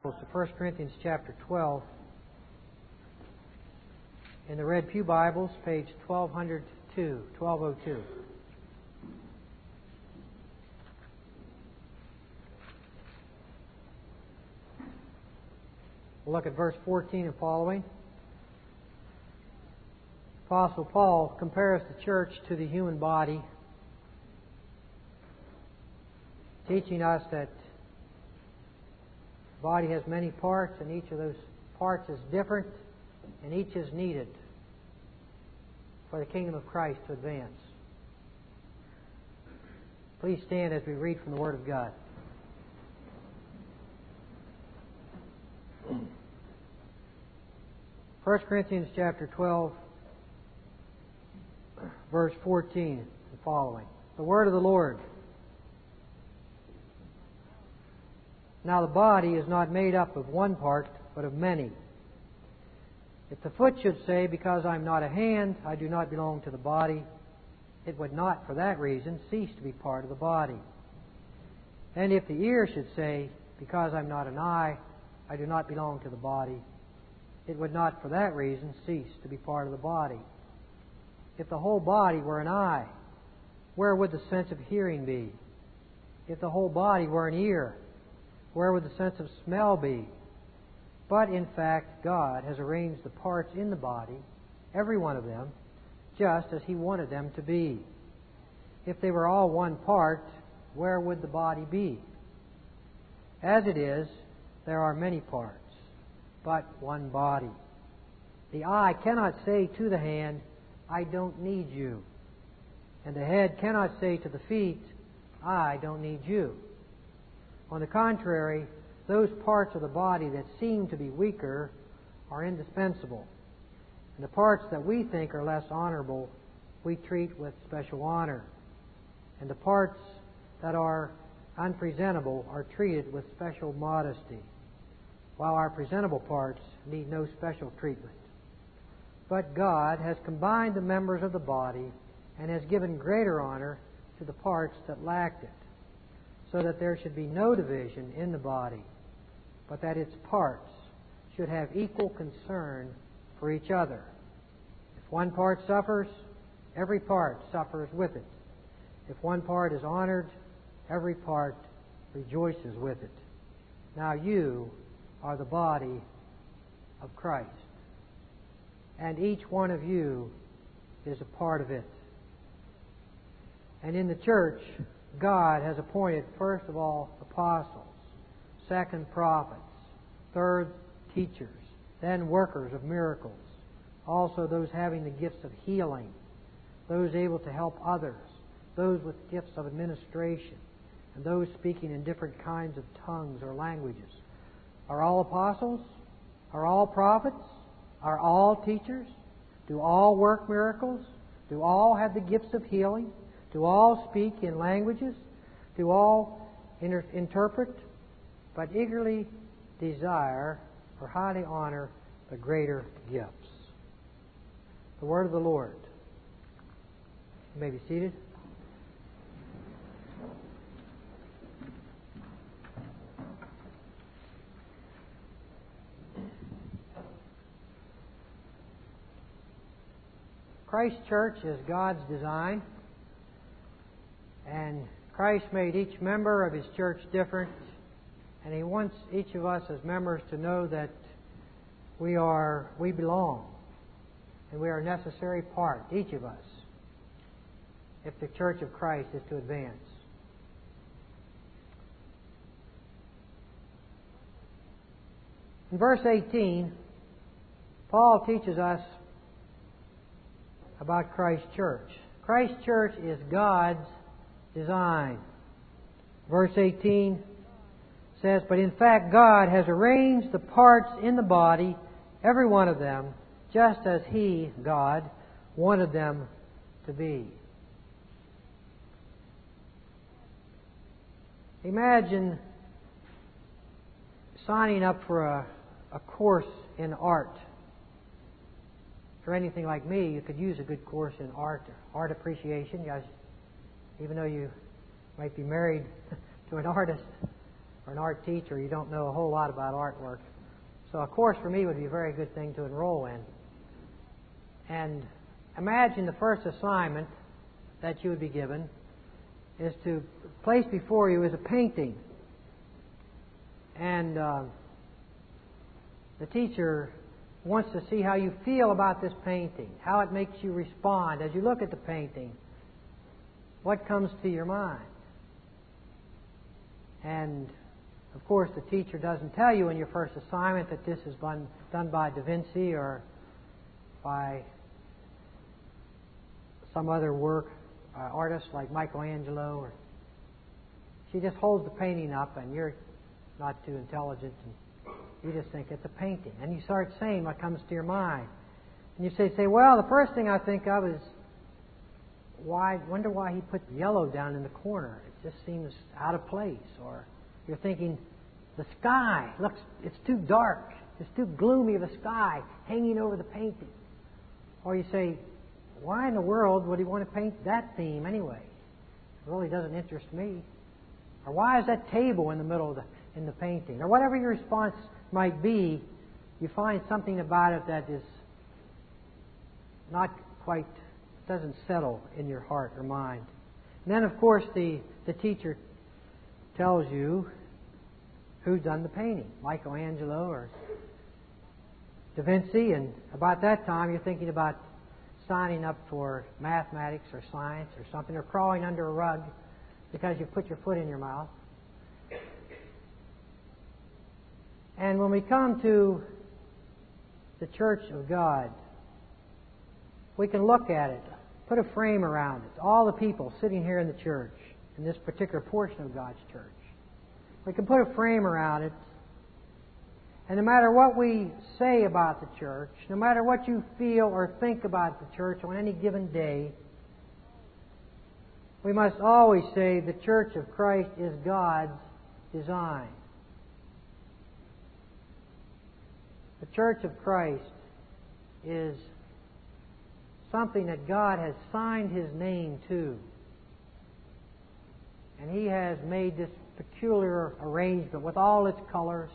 To 1 Corinthians chapter 12. In the Red Pew Bibles, page 1202. We'll look at verse 14 and following. Apostle Paul compares the church to the human body, teaching us that the body has many parts, and each of those parts is different, and each is needed for the kingdom of Christ to advance. Please stand as we read from the Word of God. First Corinthians chapter 12, verse 14 and following. The Word of the Lord. Now the body is not made up of one part, but of many. If the foot should say, because I am not a hand, I do not belong to the body, it would not, for that reason, cease to be part of the body. And if the ear should say, because I am not an eye, I do not belong to the body, it would not, for that reason, cease to be part of the body. If the whole body were an eye, where would the sense of hearing be? If the whole body were an ear, where would the sense of smell be? But in fact, God has arranged the parts in the body, every one of them, just as He wanted them to be. If they were all one part, where would the body be? As it is, there are many parts, but one body. The eye cannot say to the hand, I don't need you. And the head cannot say to the feet, I don't need you. On the contrary, those parts of the body that seem to be weaker are indispensable. And the parts that we think are less honorable, we treat with special honor. And the parts that are unpresentable are treated with special modesty, while our presentable parts need no special treatment. But God has combined the members of the body and has given greater honor to the parts that lacked it, so that there should be no division in the body, but that its parts should have equal concern for each other. If one part suffers, every part suffers with it. If one part is honored, every part rejoices with it. Now you are the body of Christ, and each one of you is a part of it. And in the church, God has appointed, first of all, apostles, second, prophets, third, teachers, then workers of miracles, also those having the gifts of healing, those able to help others, those with gifts of administration, and those speaking in different kinds of tongues or languages. Are all apostles? Are all prophets? Are all teachers? Do all work miracles? Do all have the gifts of healing? Do all speak in languages? Do all interpret? But eagerly desire or highly honor the greater gifts. The word of the Lord. You may be seated. Christ Church is God's design, and Christ made each member of His church different, and He wants each of us as members to know that we belong, and we are a necessary part, each of us, if the church of Christ is to advance. In verse 18, Paul teaches us about Christ's church. Christ's church is God's design. Verse 18 says, but in fact God has arranged the parts in the body, every one of them, just as He, God, wanted them to be. Imagine signing up for a course in art. For anything like me, you could use a good course in art appreciation. Even though you might be married to an artist, or an art teacher, you don't know a whole lot about artwork. So a course for me would be a very good thing to enroll in. And imagine the first assignment that you would be given is to place before you is a painting. And the teacher wants to see how you feel about this painting, how it makes you respond as you look at the painting. What comes to your mind? And of course, the teacher doesn't tell you in your first assignment that this has been done by Da Vinci or by some other artist like Michelangelo. Or she just holds the painting up, and you're not too intelligent, and you just think it's a painting. And you start saying what comes to your mind. And you say, well, the first thing I think of is, wonder why he put yellow down in the corner. It just seems out of place. Or you're thinking, the sky, looks, it's too dark. It's too gloomy of a sky hanging over the painting. Or you say, why in the world would he want to paint that theme anyway? It really doesn't interest me. Or why is that table in the middle of in the painting? Or whatever your response might be, you find something about it that is not quite, doesn't settle in your heart or mind. And then, of course, the teacher tells you who's done the painting, Michelangelo or Da Vinci, and about that time you're thinking about signing up for mathematics or science or something, or crawling under a rug because you put your foot in your mouth. And when we come to the Church of God, we can look at it, put a frame around it. All the people sitting here in the church, in this particular portion of God's church. We can put a frame around it, and no matter what we say about the church, no matter what you feel or think about the church on any given day, we must always say the Church of Christ is God's design. The Church of Christ is something that God has signed His name to. And He has made this peculiar arrangement with all its colors,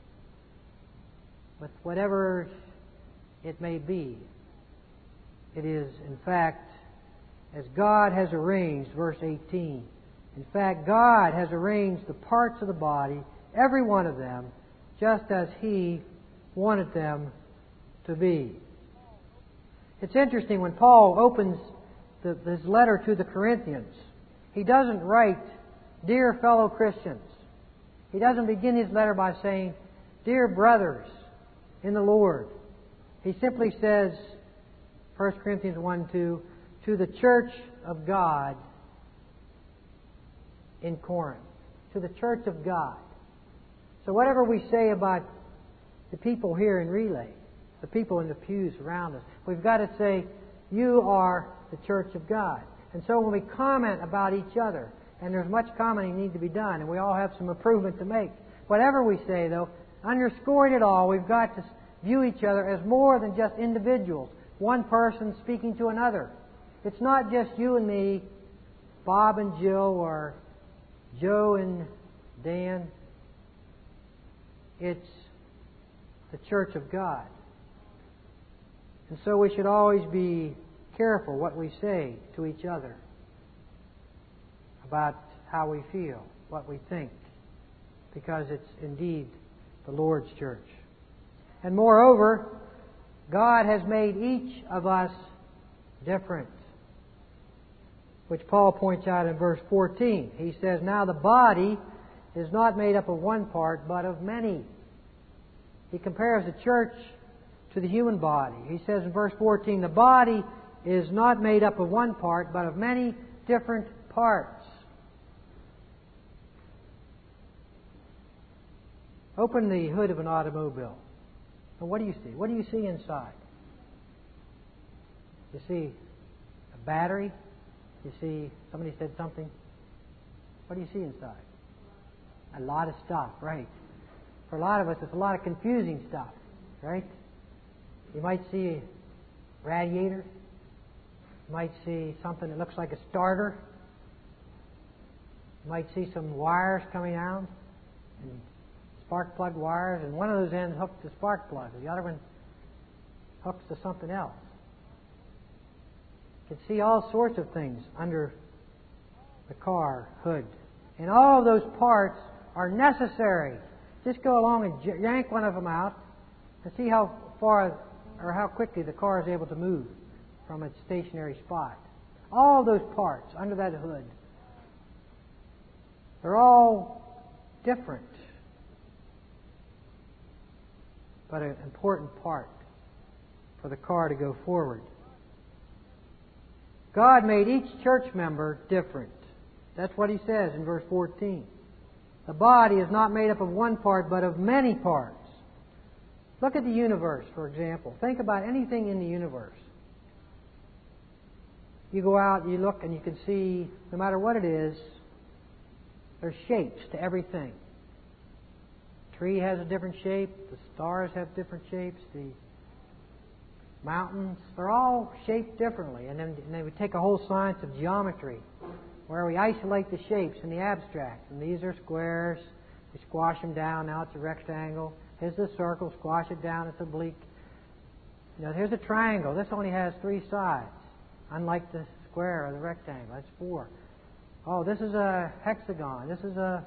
with whatever it may be. It is, in fact, as God has arranged, verse 18. In fact, God has arranged the parts of the body, every one of them, just as He wanted them to be. It's interesting when Paul opens his letter to the Corinthians, he doesn't write, "Dear fellow Christians." He doesn't begin his letter by saying, "Dear brothers in the Lord." He simply says, 1 Corinthians 1:2, "To the church of God in Corinth." To the church of God. So whatever we say about the people here in Relay, the people in the pews around us, we've got to say, you are the church of God. And so when we comment about each other, and there's much commenting need to be done, and we all have some improvement to make, whatever we say, though, underscoring it all, we've got to view each other as more than just individuals, one person speaking to another. It's not just you and me, Bob and Jill, or Joe and Dan. It's the church of God. And so we should always be careful what we say to each other about how we feel, what we think, because it's indeed the Lord's church. And moreover, God has made each of us different, which Paul points out in verse 14. He says, "Now the body is not made up of one part, but of many." He compares the church to the human body. He says in verse 14, "The body is not made up of one part, but of many different parts." Open the hood of an automobile. And what do you see? What do you see inside? You see a battery? You see, somebody said something? What do you see inside? A lot of stuff, right. For a lot of us, it's a lot of confusing stuff, right? You might see a radiator. You might see something that looks like a starter. You might see some wires coming out. and spark plug wires, and one of those ends hooked to spark plug, the other one hooks to something else. You can see all sorts of things under the car hood. And all of those parts are necessary. Just go along and yank one of them out and see how far or how quickly the car is able to move from its stationary spot. All those parts under that hood, they're all different, but an important part for the car to go forward. God made each church member different. That's what He says in verse 14. The body is not made up of one part, but of many parts. Look at the universe, for example. Think about anything in the universe. You go out, you look, and you can see, no matter what it is, there's shapes to everything. The tree has a different shape. The stars have different shapes. The mountains, they're all shaped differently. And then we take a whole science of geometry, where we isolate the shapes in the abstract. And these are squares. We squash them down. Now it's a rectangle. Here's a circle. Squash it down. It's oblique. Here's a triangle. This only has 3 sides, unlike the square or the rectangle. That's 4. Oh, this is a hexagon. This is a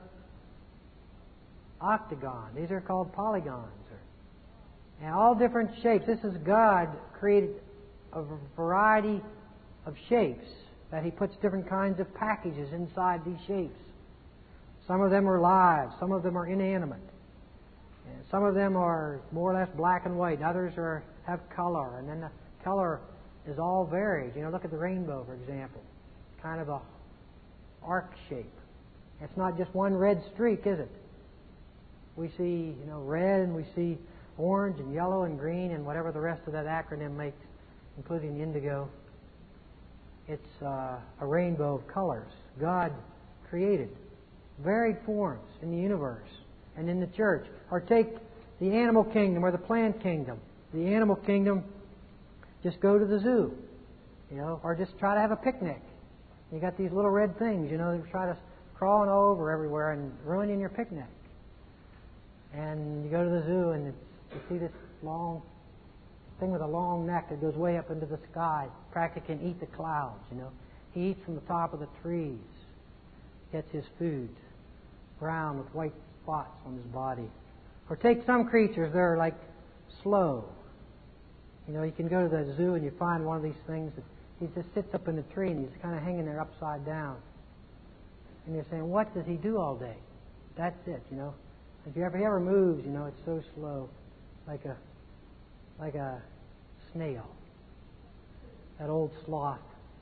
octagon. These are called polygons. And all different shapes. This is God created a variety of shapes that He puts different kinds of packages inside these shapes. Some of them are live. Some of them are inanimate. And some of them are more or less black and white. Others have color. And then the color is all varied. Look at the rainbow, for example. It's kind of a arc shape. It's not just one red streak, is it? We see, red, and we see orange and yellow and green and whatever the rest of that acronym makes, including indigo. It's a rainbow of colors. God created varied forms in the universe and in the church. Or take the animal kingdom or the plant kingdom. The animal kingdom, just go to the zoo, or just try to have a picnic. You got these little red things, they try to crawling all over everywhere and ruining your picnic. And you go to the zoo and you see this long thing with a long neck that goes way up into the sky. Practically can eat the clouds, He eats from the top of the trees. Gets his food. Brown with white spots on his body. Or take some creatures that are like slow. You can go to the zoo and you find one of these things that he just sits up in the tree and he's kind of hanging there upside down. And you're saying, what does he do all day? That's it, If he ever moves, it's so slow. Like a snail. That old sloth.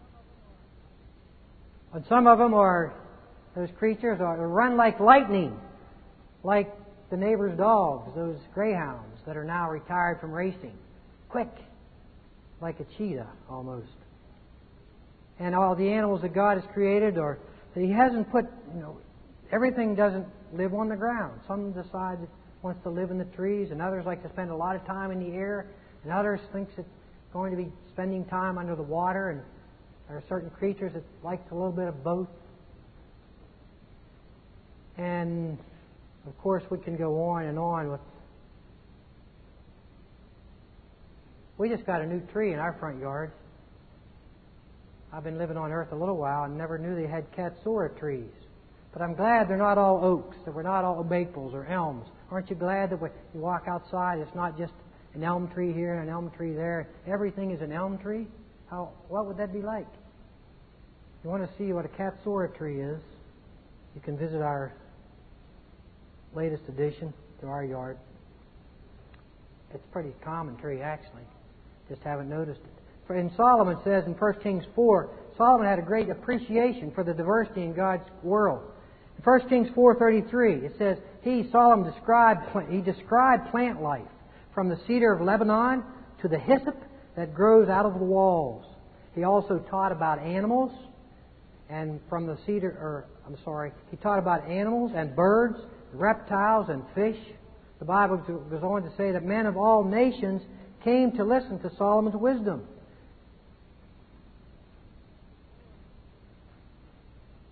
And some of them are, those creatures run like lightning, like the neighbor's dogs, those greyhounds that are now retired from racing. Quick, like a cheetah almost. And all the animals that God has created, or that He hasn't put, everything doesn't live on the ground. Some decide it wants to live in the trees, and others like to spend a lot of time in the air, and others thinks it's going to be spending time under the water, and there are certain creatures that like a little bit of both. And of course we can go on and on with. We just got a new tree in our front yard. I've been living on earth a little while and never knew they had Katsura trees. But I'm glad they're not all oaks, that we're not all maples or elms. Aren't you glad that when you walk outside, it's not just an elm tree here and an elm tree there. Everything is an elm tree? What would that be like? If you want to see what a Katsura tree is, you can visit our latest addition to our yard. It's a pretty common tree, actually. Just haven't noticed it. In Solomon says in 1 Kings 4, Solomon had a great appreciation for the diversity in God's world. In 1 Kings 4:33, it says, Solomon described plant life, from the cedar of Lebanon to the hyssop that grows out of the walls. He also taught about animals, and he taught about animals and birds, reptiles and fish. The Bible goes on to say that men of all nations came to listen to Solomon's wisdom.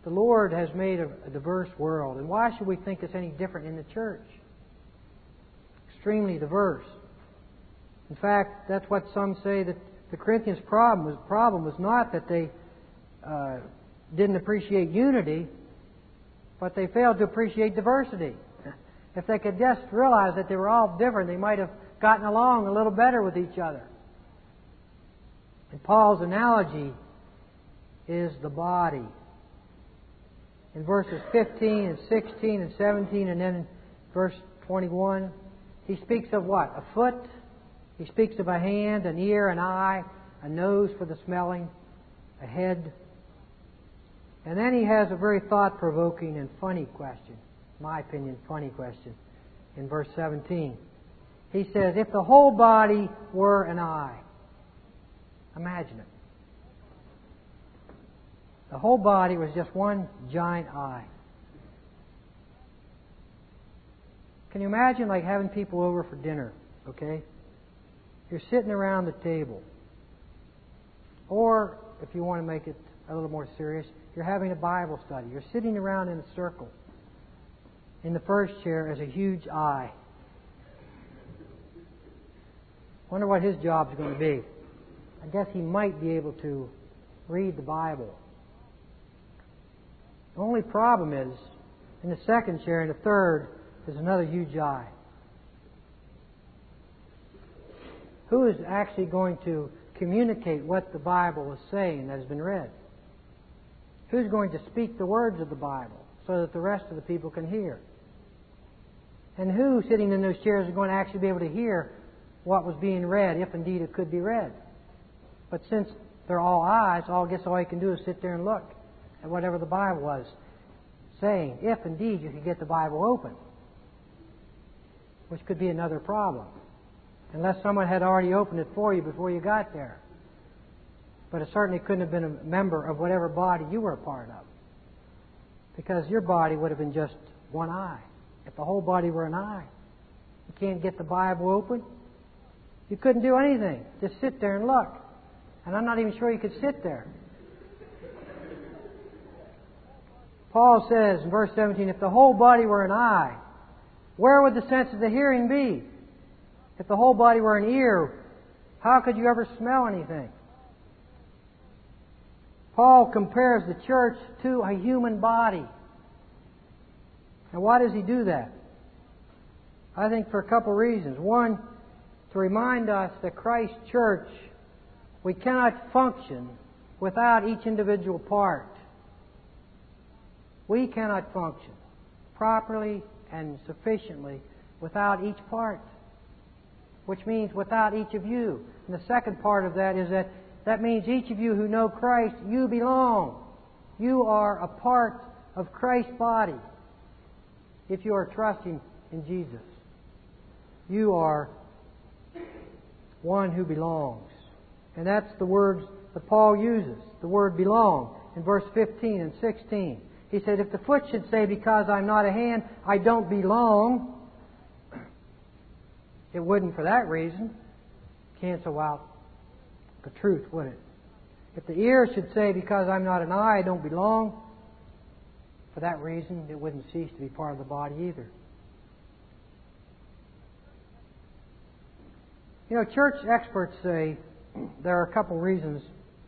The Lord has made a diverse world. And why should we think it's any different in the church? Extremely diverse. In fact, that's what some say, that the Corinthians' problem was not that they didn't appreciate unity, but they failed to appreciate diversity. If they could just realize that they were all different, they might have gotten along a little better with each other. And Paul's analogy is the body. In verses 15 and 16 and 17 and then in verse 21, he speaks of what? A foot. He speaks of a hand, an ear, an eye, a nose for the smelling, a head. And then he has a very thought-provoking and funny question. In my opinion, funny question. In verse 17. He says, if the whole body were an eye. Imagine it. The whole body was just one giant eye. Can you imagine like having people over for dinner, okay? You're sitting around the table. Or, if you want to make it a little more serious, you're having a Bible study. You're sitting around in a circle. In the first chair is a huge eye. Wonder what his job's going to be. I guess he might be able to read the Bible. The only problem is, in the second chair and the third, there's another huge eye. Who is actually going to communicate what the Bible is saying that has been read? Who's going to speak the words of the Bible so that the rest of the people can hear? And who, sitting in those chairs, is going to actually be able to hear what was being read, if indeed it could be read? But since they're all eyes, all you can do is sit there and look at whatever the Bible was saying, if indeed you could get the Bible open, which could be another problem, unless someone had already opened it for you before you got there. But it certainly couldn't have been a member of whatever body you were a part of, because your body would have been just one eye. If the whole body were an eye, you can't get the Bible open. You couldn't do anything. Just sit there and look. And I'm not even sure you could sit there. Paul says in verse 17, if the whole body were an eye, where would the sense of the hearing be? If the whole body were an ear, how could you ever smell anything? Paul compares the church to a human body. And why does he do that? I think for a couple of reasons. One, to remind us that Christ's church, we cannot function without each individual part. We cannot function properly and sufficiently without each part, which means without each of you. And the second part of that is that means each of you who know Christ, you belong. You are a part of Christ's body if you are trusting in Jesus. You are one who belongs. And that's the words that Paul uses, the word belong, in verse 15 and 16. He said, if the foot should say, because I'm not a hand, I don't belong, it wouldn't for that reason cancel out the truth, would it? If the ear should say, because I'm not an eye, I don't belong, for that reason it wouldn't cease to be part of the body either. You know, church experts say there are a couple reasons,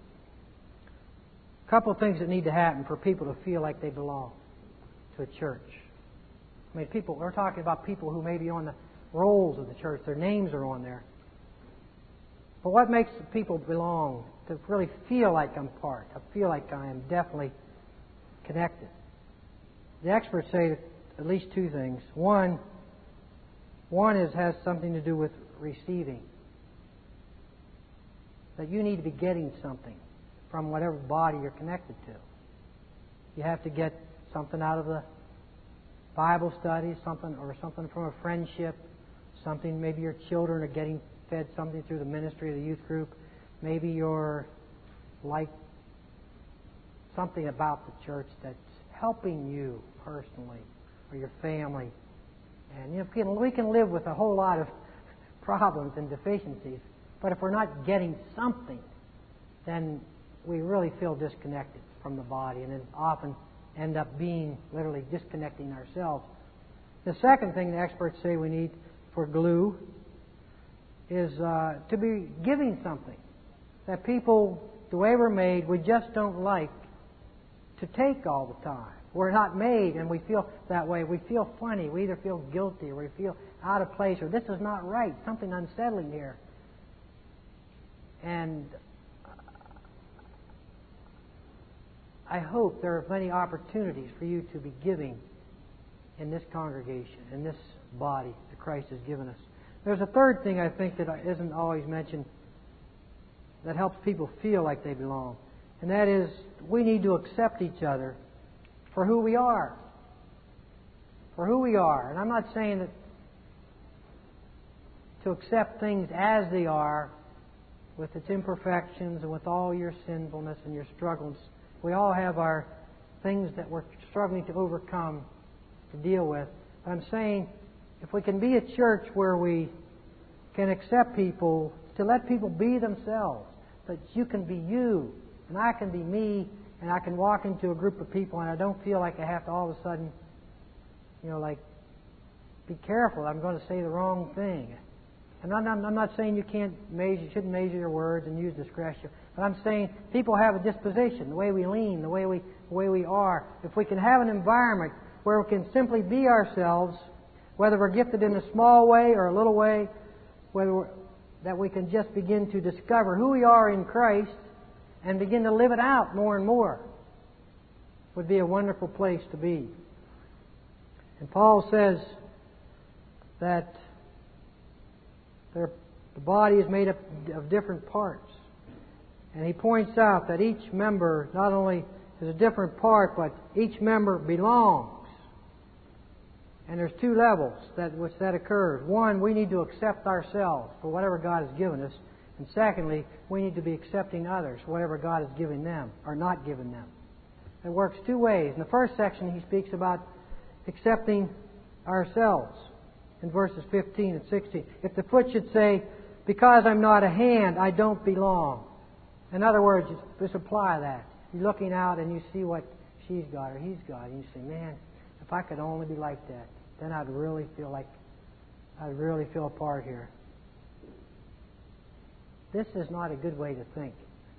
a couple of things that need to happen for people to feel like they belong to a church. I mean, we're talking about people who may be on the rolls of the church. Their names are on there. But what makes people belong, to really feel like I'm part? I feel like I am definitely connected. The experts say at least two things. One has something to do with receiving. That you need to be getting something from whatever body you're connected to. You have to get something out of the Bible study, something from a friendship, something, maybe your children are getting fed something through the ministry of the youth group. Maybe you're like something about the church that's helping you personally or your family. And you know, we can live with a whole lot of problems and deficiencies, but if we're not getting something, then we really feel disconnected from the body, and it often end up being literally disconnecting ourselves. The second thing the experts say we need for glue is to be giving something that people, the way we're made, we just don't like to take all the time. We're not made, and we feel that way. We feel funny. We either feel guilty or we feel out of place, or this is not right. Something unsettling here. And I hope there are many opportunities for you to be giving in this congregation, in this body that Christ has given us. There's a third thing I think that isn't always mentioned that helps people feel like they belong. And that is, we need to accept each other for who we are. For who we are. And I'm not saying that to accept things as they are, with its imperfections and with all your sinfulness and your struggles. We all have our things that we're struggling to overcome, to deal with. But I'm saying, if we can be a church where we can accept people, to let people be themselves, that you can be you, and I can be me, and I can walk into a group of people and I don't feel like I have to all of a sudden, be careful, I'm going to say the wrong thing. And I'm not saying you shouldn't measure your words and use discretion. But I'm saying people have a disposition, the way we lean, the way we are. If we can have an environment where we can simply be ourselves, whether we're gifted in a small way or a little way, that we can just begin to discover who we are in Christ and begin to live it out more and more, would be a wonderful place to be. And Paul says that the body is made up of different parts. And he points out that each member not only is a different part, but each member belongs. And there's two levels which that occurs. One, we need to accept ourselves for whatever God has given us. And secondly, we need to be accepting others for whatever God has given them or not given them. It works two ways. In the first section, he speaks about accepting ourselves. In verses 15 and 16. If the foot should say, because I'm not a hand, I don't belong. In other words, just apply that. You're looking out and you see what she's got or he's got, and you say, man, if I could only be like that, then I'd really feel a part here. This is not a good way to think.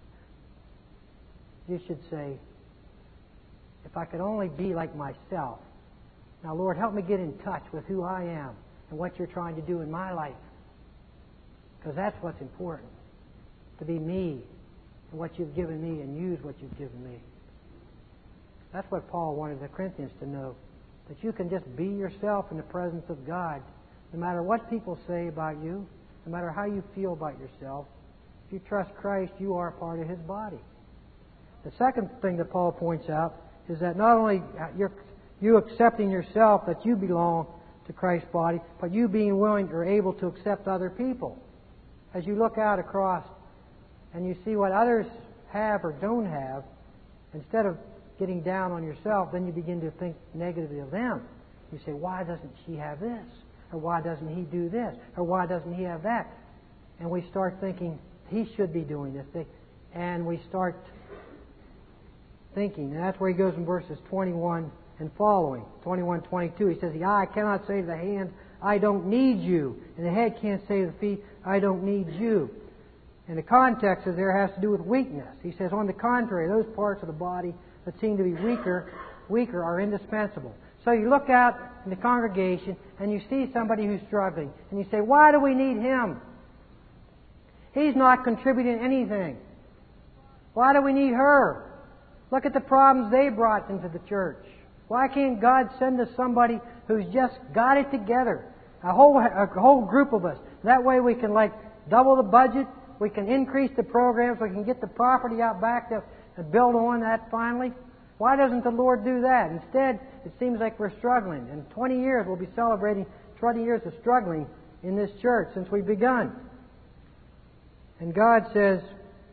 You should say, if I could only be like myself. Now, Lord, help me get in touch with who I am and what you're trying to do in my life. Because that's what's important. To be me and what you've given me and use what you've given me. That's what Paul wanted the Corinthians to know. That you can just be yourself in the presence of God. No matter what people say about you, no matter how you feel about yourself, if you trust Christ, you are a part of His body. The second thing that Paul points out is that not only you accepting yourself that you belong to Christ's body, but you being willing or able to accept other people. As you look out across and you see what others have or don't have, instead of getting down on yourself, then you begin to think negatively of them. You say, why doesn't she have this? Or why doesn't he do this? Or why doesn't he have that? And we start thinking, he should be doing this thing. And we start thinking, and that's where he goes in verses 21 and following. 21, 22, he says, the eye cannot say to the hand, I don't need you. And the head can't say to the feet, I don't need you. And the context of there has to do with weakness. He says, on the contrary, those parts of the body that seem to be weaker are indispensable. So you look out in the congregation and you see somebody who's struggling. And you say, why do we need him? He's not contributing anything. Why do we need her? Look at the problems they brought into the church. Why can't God send us somebody who's just got it together? A whole group of us. That way we can double the budget. We can increase the programs. We can get the property out back to build on that finally. Why doesn't the Lord do that? Instead, it seems like we're struggling. In 20 years, we'll be celebrating 20 years of struggling in this church since we've begun. And God says,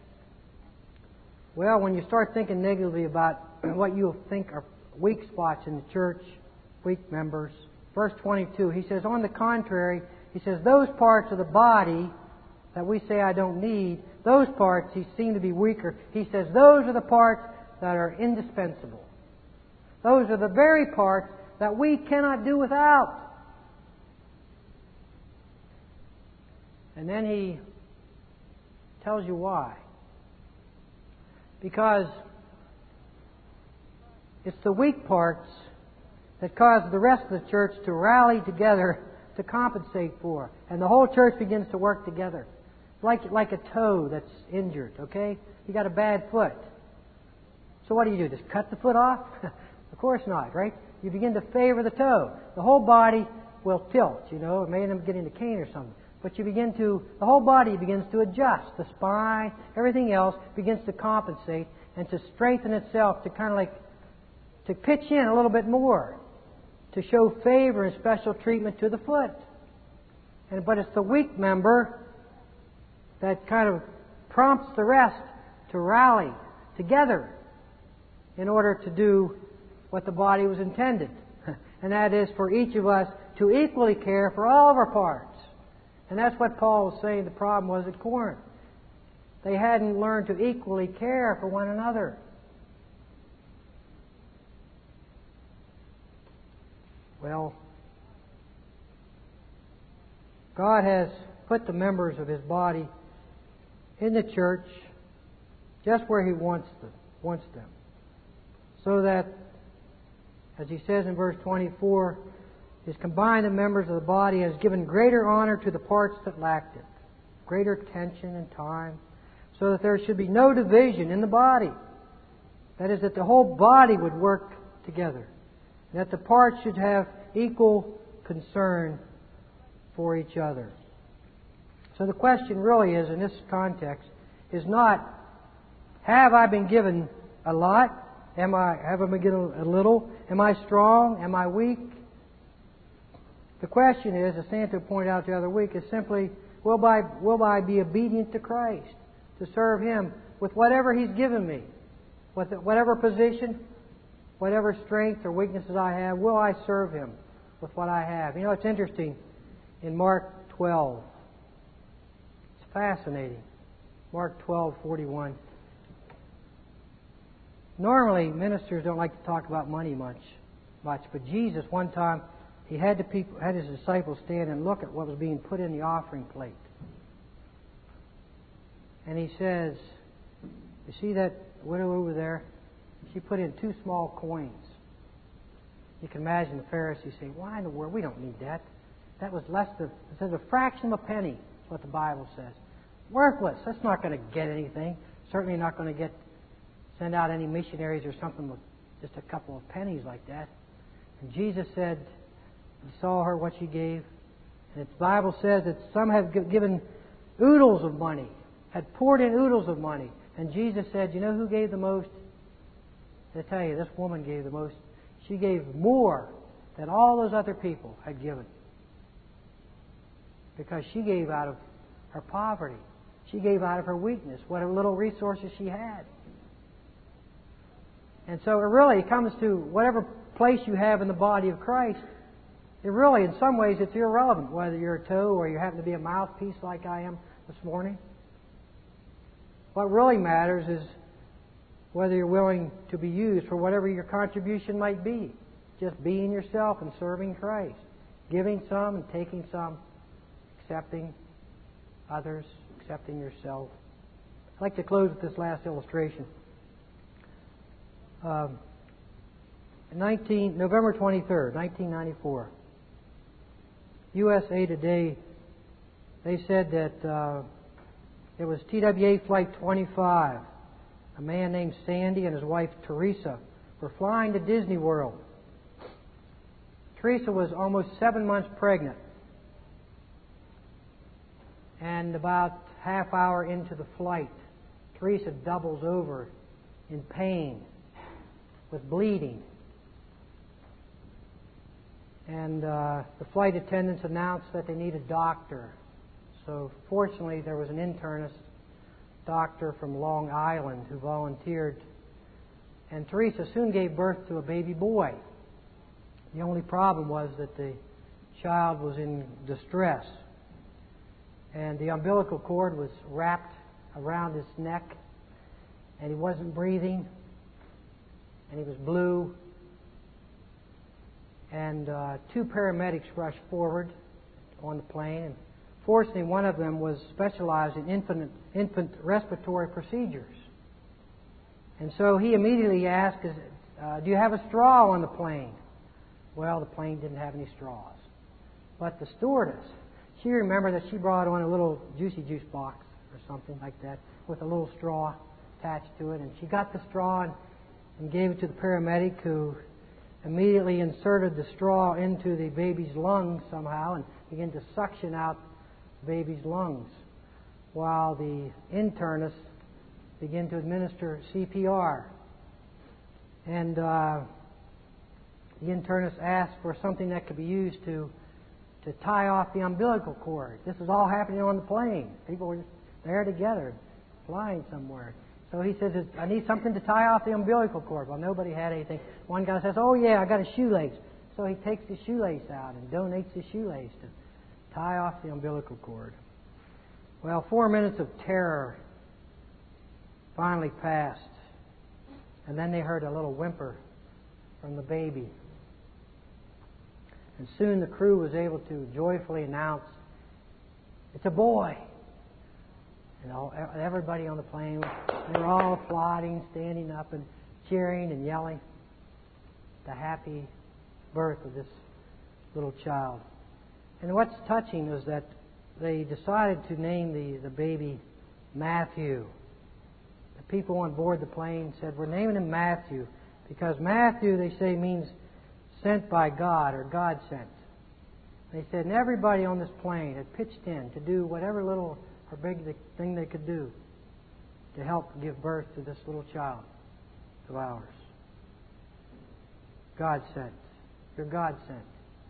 well, when you start thinking negatively about what you think are weak spots in the church, weak members, verse 22, he says, on the contrary, he says, those parts of the body that we say I don't need, those parts seem to be weaker. He says, those are the parts that are indispensable. Those are the very parts that we cannot do without. And then he tells you why. Because it's the weak parts that cause the rest of the church to rally together to compensate for. And the whole church begins to work together. Like a toe that's injured, okay? You got a bad foot. So what do? Just cut the foot off? Of course not, right? You begin to favor the toe. The whole body will tilt, It may end up getting a cane or something. But the whole body begins to adjust. The spine, everything else begins to compensate and to strengthen itself to kind of like, to pitch in a little bit more, to show favor and special treatment to the foot. But it's the weak member that kind of prompts the rest to rally together in order to do what the body was intended. And that is for each of us to equally care for all of our parts. And that's what Paul was saying the problem was at Corinth. They hadn't learned to equally care for one another. Well, God has put the members of His body in the church just where He wants them. So that, as He says in verse 24, He's combined the members of the body and has given greater honor to the parts that lacked it, greater attention and time, so that there should be no division in the body. That is, that the whole body would work together, and that the parts should have equal concern for each other. So the question really is, in this context, is not, have I been given a lot? Have I been given a little? Am I strong? Am I weak? The question is, as Santa pointed out the other week, is simply, will I be obedient to Christ, to serve Him with whatever He's given me? With whatever position, whatever strengths or weaknesses I have, will I serve Him with what I have? It's interesting. In Mark 12, it's fascinating. Mark 12:41. Normally, ministers don't like to talk about money much, but Jesus, one time, He had His disciples stand and look at what was being put in the offering plate. And He says, you see that widow over there? She put in 2 small coins. You can imagine the Pharisees saying, why in the world? We don't need that. That was it says a fraction of a penny, is what the Bible says. Worthless. That's not going to get anything. Certainly not going to send out any missionaries or something with just a couple of pennies like that. And Jesus said, He saw her, what she gave. And the Bible says that some have given oodles of money, had poured in oodles of money. And Jesus said, you know who gave the most? I tell you, this woman gave the most. She gave more than all those other people had given. Because she gave out of her poverty. She gave out of her weakness, whatever little resources she had. And so it really comes to whatever place you have in the body of Christ. It really, in some ways, it's irrelevant whether you're a toe or you happen to be a mouthpiece like I am this morning. What really matters is whether you're willing to be used for whatever your contribution might be. Just being yourself and serving Christ. Giving some and taking some. Accepting others. Accepting yourself. I'd like to close with this last illustration. November 23rd, 1994. USA Today, they said that it was TWA Flight 25. A man named Sandy and his wife Teresa were flying to Disney World. Teresa was almost 7 months pregnant. And about half hour into the flight, Teresa doubles over in pain with bleeding. And the flight attendants announced that they need a doctor. So fortunately, there was an internist doctor from Long Island who volunteered. And Teresa soon gave birth to a baby boy. The only problem was that the child was in distress. And the umbilical cord was wrapped around his neck. And he wasn't breathing. And he was blue. and two paramedics rushed forward on the plane. And fortunately, one of them was specialized in infant respiratory procedures. And so he immediately asked, do you have a straw on the plane? Well, the plane didn't have any straws. But the stewardess, she remembered that she brought on a little Juicy Juice box or something like that with a little straw attached to it. And she got the straw and gave it to the paramedic, who immediately inserted the straw into the baby's lungs somehow and began to suction out the baby's lungs, while the internist began to administer CPR. And the internist asked for something that could be used to tie off the umbilical cord. This was all happening on the plane. People were just there together, flying somewhere. So he says, I need something to tie off the umbilical cord. Well, nobody had anything. One guy says, oh yeah, I got a shoelace. So he takes the shoelace out and donates the shoelace to tie off the umbilical cord. Well, 4 minutes of terror finally passed. And then they heard a little whimper from the baby. And soon the crew was able to joyfully announce, it's a boy. And everybody on the plane, they were all applauding, standing up and cheering and yelling the happy birth of this little child. And what's touching is that they decided to name the baby Matthew. The people on board the plane said, we're naming him Matthew because Matthew, they say, means sent by God or God sent. They said, and everybody on this plane had pitched in to do whatever little or big thing they could do to help give birth to this little child of ours. God sent. You're God sent.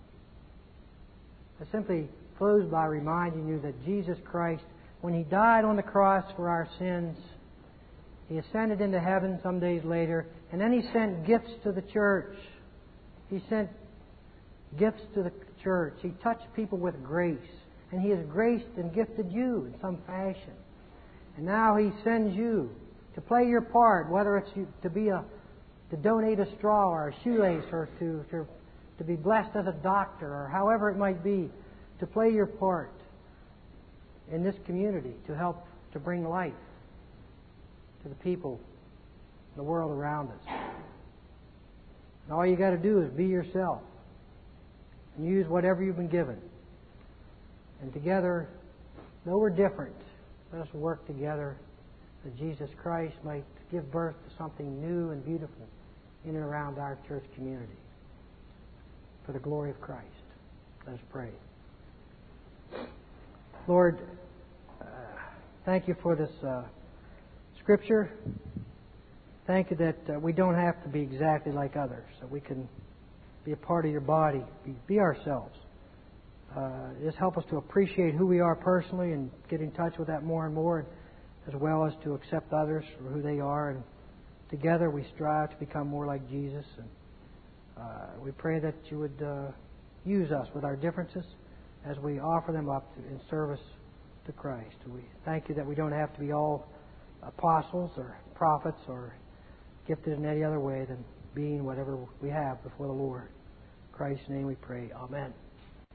I simply close by reminding you that Jesus Christ, when He died on the cross for our sins, He ascended into heaven some days later, and then He sent gifts to the church. He sent gifts to the church. He touched people with grace. And He has graced and gifted you in some fashion. And now He sends you to play your part, whether it's to donate a straw or a shoelace, or to be blessed as a doctor, or however it might be, to play your part in this community to help to bring life to the people, the world around us. And all you got to do is be yourself and use whatever you've been given. And together, though we're different, let us work together that Jesus Christ might give birth to something new and beautiful in and around our church community. For the glory of Christ. Let us pray. Lord, thank you for this Scripture. Thank you that we don't have to be exactly like others, that we can be a part of your body, be ourselves. Just help us to appreciate who we are personally and get in touch with that more and more, as well as to accept others for who they are. And together we strive to become more like Jesus. And we pray that you would use us with our differences as we offer them up in service to Christ. We thank you that we don't have to be all apostles or prophets or gifted in any other way than being whatever we have before the Lord. In Christ's name we pray. Amen.